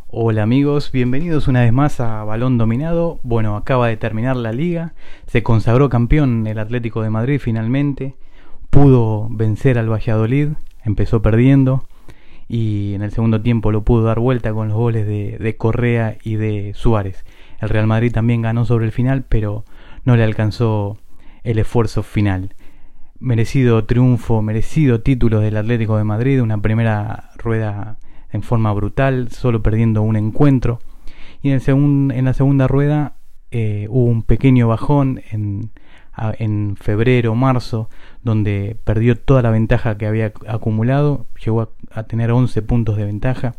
Hola amigos, bienvenidos una vez más a Balón Dominado. Bueno, acaba de terminar la liga, se consagró campeón el Atlético de Madrid finalmente, pudo vencer al Valladolid, empezó perdiendo y en el segundo tiempo lo pudo dar vuelta con los goles de Correa y de Suárez. El Real Madrid también ganó sobre el final, pero no le alcanzó el esfuerzo final. Merecido triunfo, merecido título del Atlético de Madrid, una primera rueda en forma brutal, solo perdiendo un encuentro. Y en la segunda rueda hubo un pequeño bajón en febrero, marzo, donde perdió toda la ventaja que había acumulado, llegó a tener 11 puntos de ventaja.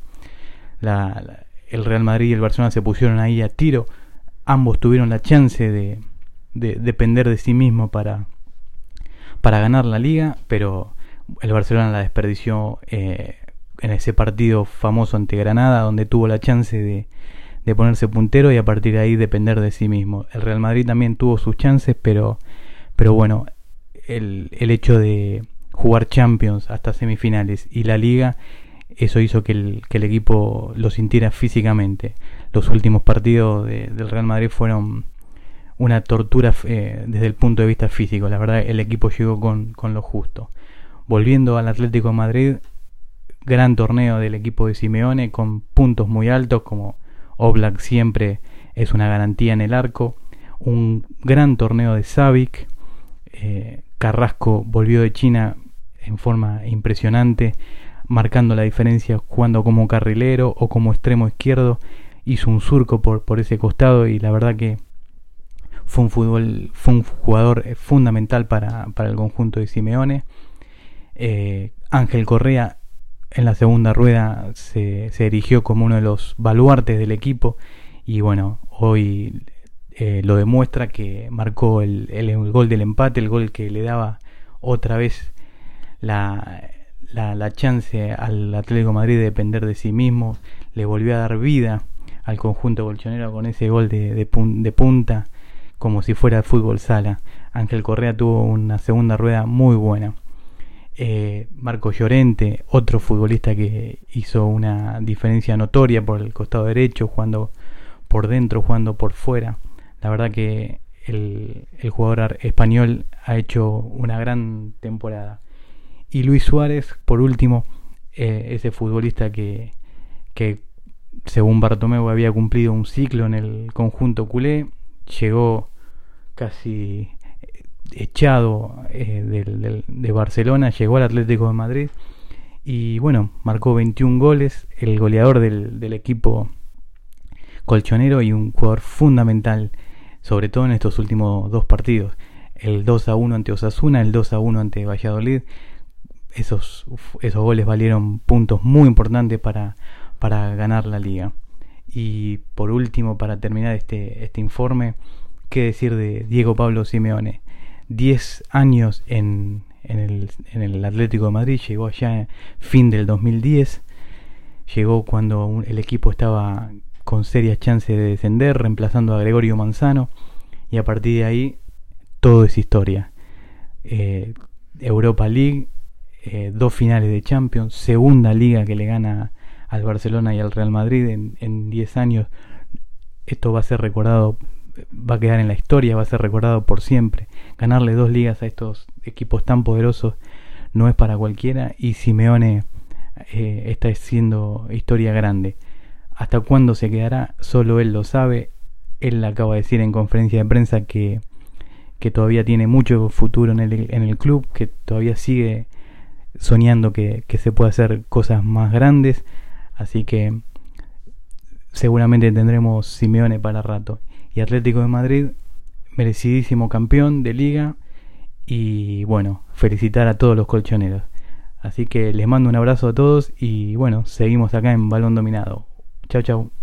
El Real Madrid y el Barcelona se pusieron ahí a tiro, ambos tuvieron la chance de depender de sí mismo para ganar la liga, pero el Barcelona la desperdició en ese partido famoso ante Granada, donde tuvo la chance de ponerse puntero y a partir de ahí depender de sí mismo. El Real Madrid también tuvo sus chances, pero bueno, el hecho de jugar Champions hasta semifinales y la Liga, eso hizo que el equipo lo sintiera físicamente. Los últimos partidos del Real Madrid fueron una tortura desde el punto de vista físico. La verdad, el equipo llegó con lo justo. Volviendo al Atlético de Madrid, gran torneo del equipo de Simeone con puntos muy altos, como Oblak siempre es una garantía en el arco. Un gran torneo de Savic. Carrasco volvió de China en forma impresionante, marcando la diferencia jugando como carrilero o como extremo izquierdo. Hizo un surco por ese costado y la verdad que fue un jugador fundamental para el conjunto de Simeone. Ángel Correa en la segunda rueda se erigió como uno de los baluartes del equipo y bueno, hoy lo demuestra, que marcó el gol del empate, el gol que le daba otra vez la chance al Atlético de Madrid de depender de sí mismo. Le volvió a dar vida al conjunto colchonero con ese gol de punta, como si fuera fútbol sala. Ángel Correa tuvo una segunda rueda muy buena. Marco Llorente, otro futbolista que hizo una diferencia notoria por el costado derecho, jugando por dentro, jugando por fuera. La verdad que el jugador español ha hecho una gran temporada. Y Luis Suárez, por último, ese futbolista que según Bartomeu había cumplido un ciclo en el conjunto culé, llegó casi echado de Barcelona, llegó al Atlético de Madrid y bueno, marcó 21 goles, el goleador del equipo colchonero y un jugador fundamental, sobre todo en estos últimos dos partidos, el 2-1 ante Osasuna, el 2-1 ante Valladolid. Esos goles valieron puntos muy importantes para ganar la liga. Y por último, para terminar este informe, qué decir de Diego Pablo Simeone. 10 años en el Atlético de Madrid, llegó allá fin del 2010, llegó cuando el equipo estaba con serias chances de descender, reemplazando a Gregorio Manzano, y a partir de ahí todo es historia. Europa League, 2 finales de Champions, segunda liga que le gana al Barcelona y al Real Madrid en 10 años. Esto va a ser recordado, va a quedar en la historia, va a ser recordado por siempre. Ganarle 2 ligas a estos equipos tan poderosos no es para cualquiera, y Simeone está haciendo historia grande. ¿Hasta cuándo se quedará? Solo él lo sabe. Él acaba de decir en conferencia de prensa que todavía tiene mucho futuro en el club, que todavía sigue soñando que se puede hacer cosas más grandes, así que seguramente tendremos Simeone para rato. Y Atlético de Madrid, merecidísimo campeón de liga, y bueno, felicitar a todos los colchoneros. Así que les mando un abrazo a todos y bueno, seguimos acá en Balón Dominado. Chau chau.